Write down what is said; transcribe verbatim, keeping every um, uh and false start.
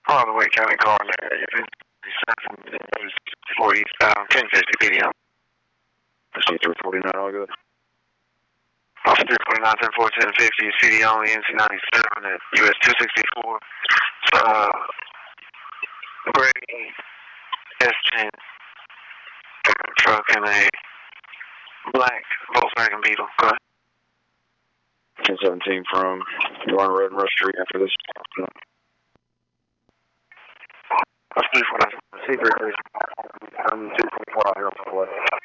all the Wake County car in the area. forty, um, ten fifty P D M. C three forty-nine, all good. Officer three forty-nine, ten four, ten fifty, C D only, N C ninety-seven at U S two sixty-four. Uh, gray S ten truck and a black Volkswagen Beetle. Go ahead. ten seventeen from you're on Road and Rush Street after this. That's three forty-nine. C three forty-nine. I'm two twenty-four out here on the way.